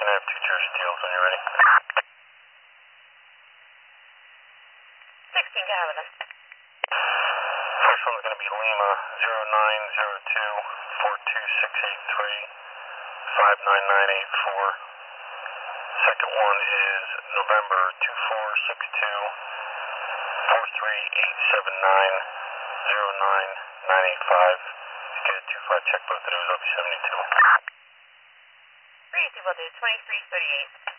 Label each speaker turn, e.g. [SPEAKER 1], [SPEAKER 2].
[SPEAKER 1] going to have two Jersey deals when you're ready.
[SPEAKER 2] 16, can I have them?
[SPEAKER 1] First one's going to be Lima 0902-42683-59984. Second one is November 2462-43879-09985. Get a 25 check both of those, I'll be 72.
[SPEAKER 2] 3 people do 2338.